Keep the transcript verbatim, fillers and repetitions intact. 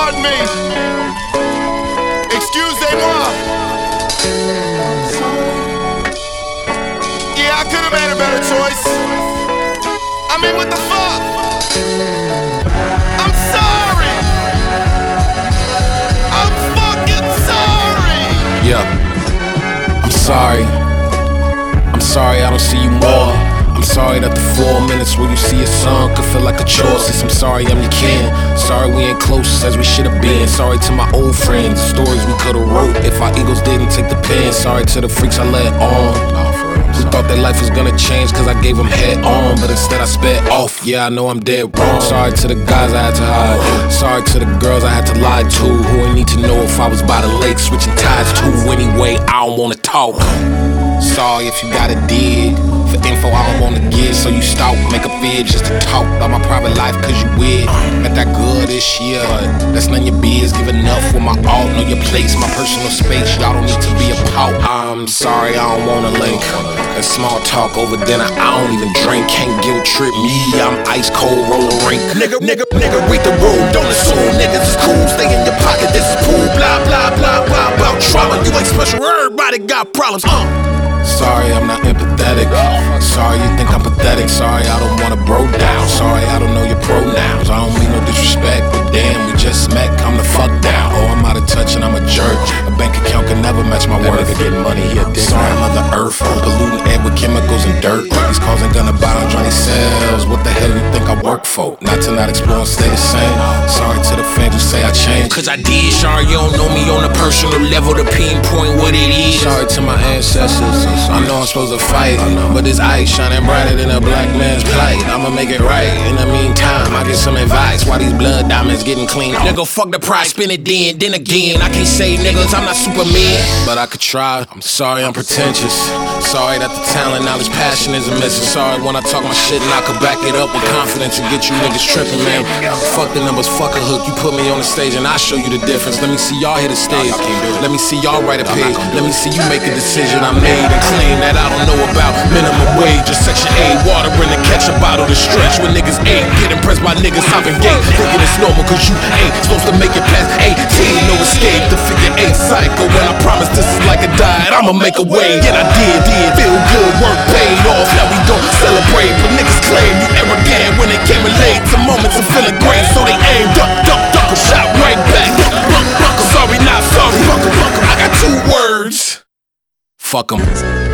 pardon me. Excusez-moi. Yeah, I could have made a better choice. I mean, what the fuck? I'm sorry. I'm fucking sorry. Yeah, I'm sorry. I'm sorry I don't see you more. I'm sorry that the four minutes where you see your son could feel like a chore. Since I'm sorry I'm your kin. Sorry we ain't close as we should've been. Sorry to my old friends, the stories we could've wrote if our egos didn't take the pen. Sorry to the freaks I let on, who thought their life was gonna change cause I gave them head on, but instead I sped off. Yeah, I know I'm dead wrong. Sorry to the guys I had to hide. Sorry to the girls I had to lie to, who ain't need to know if I was by the lake switching ties to. Anyway, I don't wanna talk. Sorry if you got a dig for info I don't wanna give, so you stalk, make a vid just to talk about my private life cause you weird. Got that good this year, but that's none of your biz. Give enough with my alt, know your place, my personal space. Y'all don't need to be a pout. I'm sorry, I don't wanna link. That small talk over dinner, I don't even drink. Can't guilt trip me, I'm ice cold roller rink. Nigga, nigga, nigga, read the room, don't assume niggas is cool. Stay in your pocket, this is cool. Blah, blah, blah, blah, about trauma. You ain't special, everybody got problems. Uh. Sorry, I'm not empathetic. Sorry, you think I'm pathetic. Sorry, I don't wanna bro down. Sorry, I don't know your pronouns. I don't mean no disrespect, but damn, we just met. Come the fuck down. Oh, I'm out of touch and I'm a jerk. A bank account can never match my worth. Getting money, he a dick. Sorry, Mother Earth. Polluting air with chemicals and dirt. These cars ain't gonna buy on Johnny Sales. What the hell you think I work for? Not to not explore and stay the same. Sorry to the fans who say I changed, cause I did. Sorry, you don't know me on a personal level to pinpoint what it is. Sorry to my ancestors. I know I'm supposed to fight, but this ice shining brighter than a black man's plight. I'ma make it right. In the meantime, I get some advice. Why these blood diamonds getting clean? Nigga, fuck the price, spin it then, then again. I can't say niggas, I'm not Superman, but I could try. I'm sorry I'm pretentious. Sorry that the talent, knowledge, passion isn't missing. Sorry when I talk my shit and I could back it up with confidence and get you niggas tripping, man. Fuck the numbers, fuck a hook. You put me on the stage and I show you the difference. Let me see y'all hit the stage. Let me see y'all write a page. Let me see you make a decision I made and claim that I don't know about minimum wage or section A. Water in the ketchup bottle to stretch when niggas ain't get impressed by niggas hopping gate. Thinking it's normal cause you ain't supposed to make it past eighteen. No escape, the figure eight cycle. When I promise this is like a diet, I'ma make a way. And I did, did. Feel good, work paid off. Now we don't celebrate, but niggas claim you arrogant when they came in late. Some moments of feeling great, so they aim, duck, duck, duck, a shot right back. Buck, buck, buck, sorry, not sorry. Buck, buck, I got two words. Fuck 'em.